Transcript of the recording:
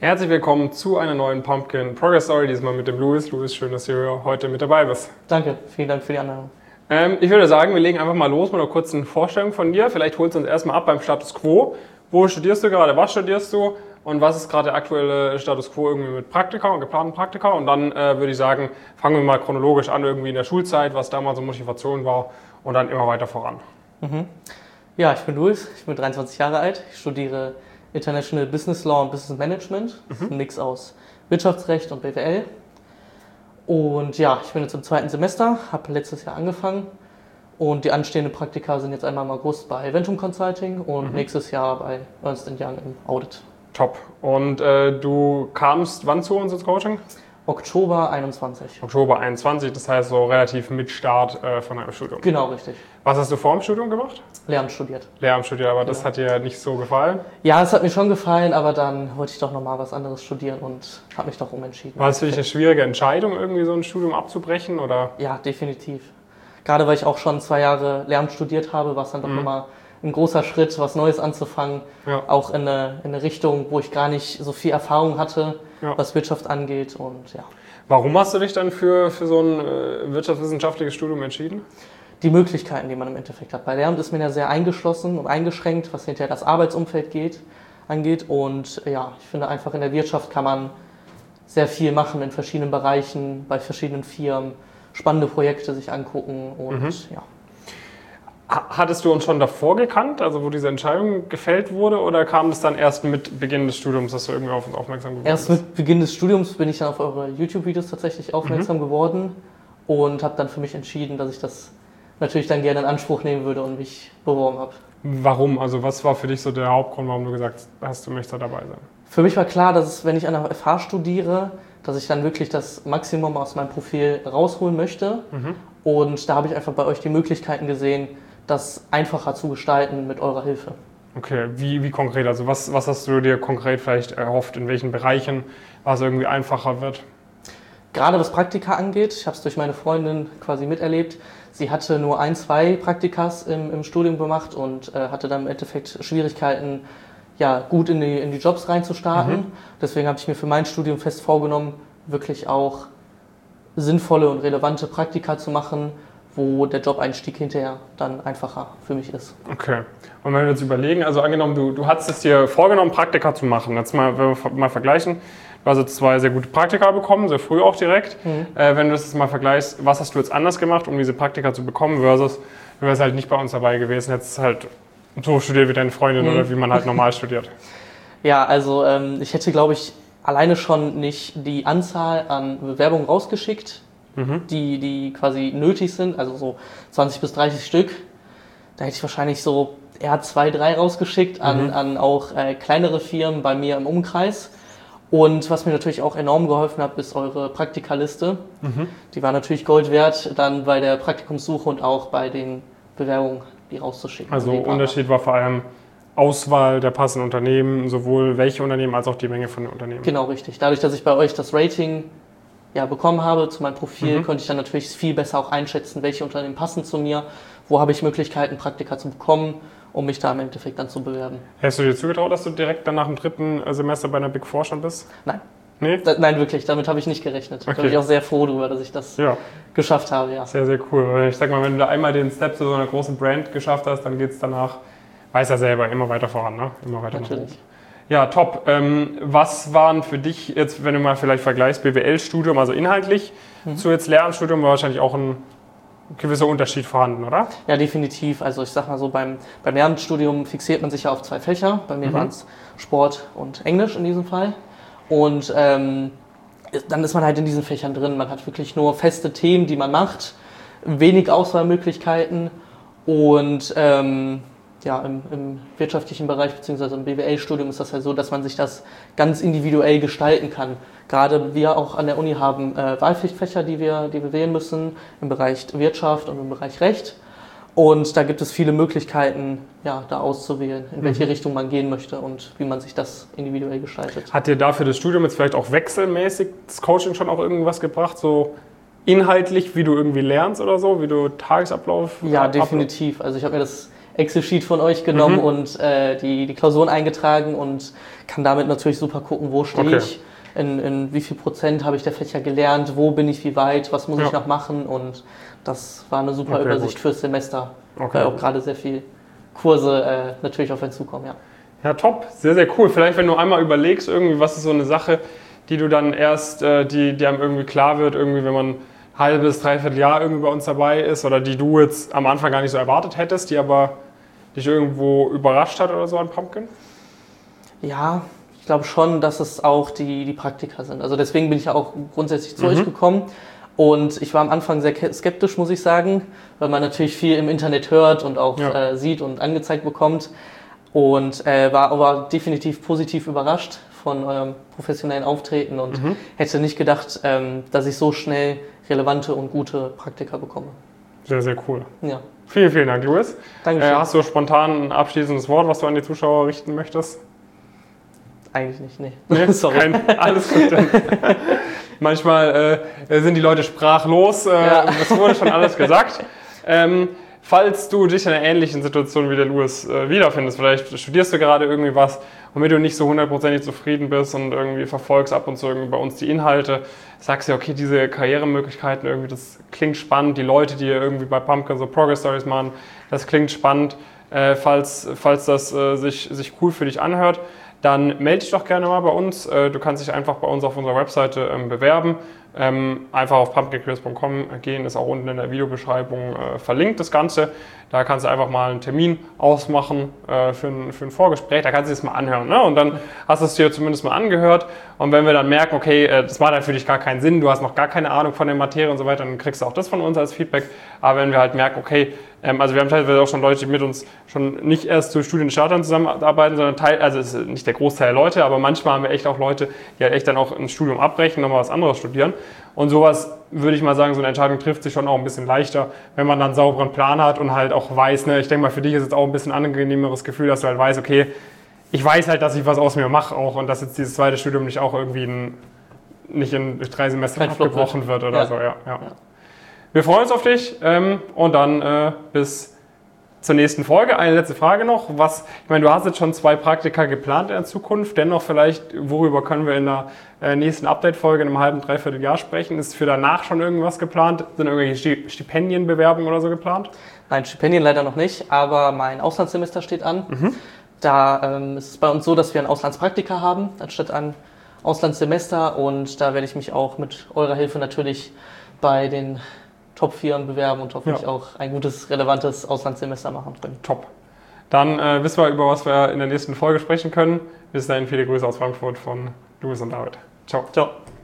Herzlich willkommen zu einer neuen Pumpkin Progress Story, diesmal mit dem Louis. Louis, schön, dass du heute mit dabei bist. Danke, vielen Dank für die Einladung. Ich würde sagen, wir legen einfach mal los mit einer kurzen Vorstellung von dir. Vielleicht holst du uns erstmal ab beim Status Quo. Wo studierst du gerade, was studierst du und was ist gerade der aktuelle Status Quo irgendwie mit Praktika und geplanten Praktika? Und dann würde ich sagen, fangen wir mal chronologisch an, irgendwie in der Schulzeit, was damals so Motivation war und dann immer weiter voran. Ja, ich bin Louis, ich bin 23 Jahre alt, ich studiere International Business Law und Business Management. Das ist ein Mix aus Wirtschaftsrecht und BWL. Und ja, ich bin jetzt im 2. Semester, habe letztes Jahr angefangen und die anstehenden Praktika sind jetzt einmal im August bei Eventum Consulting und nächstes Jahr bei Ernst & Young im Audit. Top. Und du kamst wann zu uns ins Coaching? Oktober 21. Oktober 21, das heißt so relativ mit Start von deinem Studium. Genau, richtig. Was hast du vor dem Studium gemacht? Lehramt studiert. Lehramt studiert, aber das hat dir nicht so gefallen? Ja, es hat mir schon gefallen, aber dann wollte ich doch nochmal was anderes studieren und habe mich doch umentschieden. War es für dich eine schwierige Entscheidung, irgendwie so ein Studium abzubrechen? Oder? Ja, definitiv. Gerade weil ich auch schon 2 Jahre Lehramt studiert habe, war es dann doch nochmal ein großer Schritt, was Neues anzufangen. Ja. Auch in eine Richtung, wo ich gar nicht so viel Erfahrung hatte, was Wirtschaft angeht. Und ja. Warum hast du dich dann für so ein wirtschaftswissenschaftliches Studium entschieden? Die Möglichkeiten, die man im Endeffekt hat. Bei Lehramt ist man ja sehr eingeschlossen und eingeschränkt, was hinterher das Arbeitsumfeld angeht. Und ja, ich finde einfach in der Wirtschaft kann man sehr viel machen in verschiedenen Bereichen, bei verschiedenen Firmen, spannende Projekte sich angucken und ja. Hattest du uns schon davor gekannt, also wo diese Entscheidung gefällt wurde, oder kam das dann erst mit Beginn des Studiums, dass du irgendwie auf uns aufmerksam geworden bist? Erst mit Beginn des Studiums bin ich dann auf eure YouTube-Videos tatsächlich aufmerksam geworden und habe dann für mich entschieden, dass ich das natürlich dann gerne in Anspruch nehmen würde und mich beworben habe. Warum? Also was war für dich so der Hauptgrund, warum du gesagt hast, du möchtest da dabei sein? Für mich war klar, dass wenn ich an der FH studiere, dass ich dann wirklich das Maximum aus meinem Profil rausholen möchte. Und da habe ich einfach bei euch die Möglichkeiten gesehen, das einfacher zu gestalten mit eurer Hilfe. Okay, wie konkret? Also was hast du dir konkret vielleicht erhofft, in welchen Bereichen was irgendwie einfacher wird? Gerade was Praktika angeht, ich habe es durch meine Freundin quasi miterlebt. Sie hatte nur 1, 2 Praktikas im Studium gemacht und hatte dann im Endeffekt Schwierigkeiten, ja, gut in die Jobs reinzustarten. Deswegen habe ich mir für mein Studium fest vorgenommen, wirklich auch sinnvolle und relevante Praktika zu machen, wo der Jobeinstieg hinterher dann einfacher für mich ist. Okay. Und wenn wir jetzt überlegen, also angenommen, du hattest es dir vorgenommen, Praktika zu machen. Jetzt mal, wenn wir mal vergleichen, du hast jetzt 2 sehr gute Praktika bekommen, sehr früh auch direkt. Wenn du das jetzt mal vergleichst, was hast du jetzt anders gemacht, um diese Praktika zu bekommen, versus du wärst halt nicht bei uns dabei gewesen, hättest halt so studiert wie deine Freundin oder wie man halt normal studiert. Ja, also ich hätte, glaube ich, alleine schon nicht die Anzahl an Bewerbungen rausgeschickt, die quasi nötig sind, also so 20 bis 30 Stück. Da hätte ich wahrscheinlich so eher 2, 3 rausgeschickt an auch kleinere Firmen bei mir im Umkreis. Und was mir natürlich auch enorm geholfen hat, ist eure Praktikaliste. Die war natürlich Gold wert, dann bei der Praktikumssuche und auch bei den Bewerbungen, die rauszuschicken. Also Unterschied war vor allem Auswahl der passenden Unternehmen, sowohl welche Unternehmen als auch die Menge von den Unternehmen. Genau, richtig. Dadurch, dass ich bei euch das Rating bekommen habe zu meinem Profil, konnte ich dann natürlich viel besser auch einschätzen, welche Unternehmen passen zu mir, wo habe ich Möglichkeiten, Praktika zu bekommen, um mich da im Endeffekt dann zu bewerben. Hättest du dir zugetraut, dass du direkt dann nach dem 3. Semester bei einer Big Four schon bist? Nein. Nee? Nein, wirklich. Damit habe ich nicht gerechnet. Okay. Da bin ich auch sehr froh darüber, dass ich das geschafft habe. Ja. Sehr, sehr cool. Ich sag mal, wenn du da einmal den Step zu so einer großen Brand geschafft hast, dann geht es danach, weiß er selber, immer weiter voran, ne? Immer weiter natürlich. Nach oben. Ja, top. Was waren für dich jetzt, wenn du mal vielleicht vergleichst, BWL-Studium, also inhaltlich, zu jetzt Lehramtsstudium, war wahrscheinlich auch ein gewisser Unterschied vorhanden, oder? Ja, definitiv. Also ich sag mal so, beim Lehramtsstudium fixiert man sich ja auf 2 Fächer. Bei mir waren es Sport und Englisch in diesem Fall. Und dann ist man halt in diesen Fächern drin. Man hat wirklich nur feste Themen, die man macht, wenig Auswahlmöglichkeiten und im wirtschaftlichen Bereich bzw. im BWL-Studium ist das ja so, dass man sich das ganz individuell gestalten kann. Gerade wir auch an der Uni haben Wahlpflichtfächer, die wir wählen müssen im Bereich Wirtschaft und im Bereich Recht. Und da gibt es viele Möglichkeiten, da auszuwählen, in welche Richtung man gehen möchte und wie man sich das individuell gestaltet. Hat dir dafür das Studium jetzt vielleicht auch wechselmäßig das Coaching schon auch irgendwas gebracht, so inhaltlich, wie du irgendwie lernst oder so, wie du Tagesablauf? Ja, definitiv. Also ich habe mir das Excel-Sheet von euch genommen und die Klausuren eingetragen und kann damit natürlich super gucken, wo stehe ich, in wie viel Prozent habe ich der Fächer gelernt, wo bin ich wie weit, was muss ich noch machen, und das war eine super Übersicht fürs Semester, weil auch gerade sehr viel Kurse natürlich auf einen zukommen. Ja, top, sehr, sehr cool. Vielleicht, wenn du einmal überlegst, irgendwie, was ist so eine Sache, die du dann erst, die einem irgendwie klar wird, irgendwie, wenn man ein halbes, dreiviertel Jahr irgendwie bei uns dabei ist, oder die du jetzt am Anfang gar nicht so erwartet hättest, die aber dich irgendwo überrascht hat oder so an Pumpkin? Ja, ich glaube schon, dass es auch die Praktika sind. Also deswegen bin ich ja auch grundsätzlich zu euch gekommen. Und ich war am Anfang sehr skeptisch, muss ich sagen, weil man natürlich viel im Internet hört und auch sieht und angezeigt bekommt. Und war aber definitiv positiv überrascht von eurem professionellen Auftreten und hätte nicht gedacht, dass ich so schnell relevante und gute Praktika bekomme. Sehr, sehr cool. Ja. Vielen, vielen Dank, Louis. Dankeschön. Hast du spontan ein abschließendes Wort, was du an die Zuschauer richten möchtest? Eigentlich nicht, nee. Sorry. Alles gut. Manchmal sind die Leute sprachlos. Es wurde schon alles gesagt. Falls du dich in einer ähnlichen Situation wie der Louis wiederfindest, vielleicht studierst du gerade irgendwie was, womit du nicht so hundertprozentig zufrieden bist und irgendwie verfolgst ab und zu irgendwie bei uns die Inhalte, sagst dir, okay, diese Karrieremöglichkeiten, irgendwie, das klingt spannend, die Leute, die irgendwie bei Pumpkin so Progress Stories machen, das klingt spannend, falls das sich cool für dich anhört, dann melde dich doch gerne mal bei uns. Du kannst dich einfach bei uns auf unserer Webseite bewerben. Einfach auf pumpkincareers.com gehen, ist auch unten in der Videobeschreibung verlinkt das Ganze. Da kannst du einfach mal einen Termin ausmachen für ein Vorgespräch, da kannst du es mal anhören. Ne? Und dann hast du es dir zumindest mal angehört. Und wenn wir dann merken, okay, das macht halt für dich gar keinen Sinn, du hast noch gar keine Ahnung von der Materie und so weiter, dann kriegst du auch das von uns als Feedback. Aber wenn wir halt merken, okay, also wir haben teilweise auch schon Leute, die mit uns schon nicht erst zu Studienstartern zusammenarbeiten, sondern also es ist nicht der Großteil der Leute, aber manchmal haben wir echt auch Leute, die halt echt dann auch ein Studium abbrechen, nochmal was anderes studieren. Und sowas, würde ich mal sagen, so eine Entscheidung trifft sich schon auch ein bisschen leichter, wenn man dann einen sauberen Plan hat und halt auch weiß, ne, ich denke mal, für dich ist es auch ein bisschen angenehmeres Gefühl, dass du halt weißt, okay, ich weiß halt, dass ich was aus mir mache auch und dass jetzt dieses zweite Studium nicht auch irgendwie nicht in 3 Semestern abgebrochen wird oder so. Ja. Wir freuen uns auf dich und dann bis zur nächsten Folge. Eine letzte Frage noch. Ich meine, du hast jetzt schon 2 Praktika geplant in der Zukunft. Dennoch vielleicht, worüber können wir in der nächsten Update-Folge in einem halben, dreiviertel Jahr sprechen? Ist für danach schon irgendwas geplant? Sind irgendwelche Stipendienbewerbungen oder so geplant? Nein, Stipendien leider noch nicht, aber mein Auslandssemester steht an. Da ist es bei uns so, dass wir ein Auslandspraktika haben, anstatt ein Auslandssemester. Und da werde ich mich auch mit eurer Hilfe natürlich bei den Top 4 bewerben und hoffentlich auch ein gutes, relevantes Auslandssemester machen können. Top. Dann wissen wir, über was wir in der nächsten Folge sprechen können. Bis dahin viele Grüße aus Frankfurt von Louis und David. Ciao. Ciao.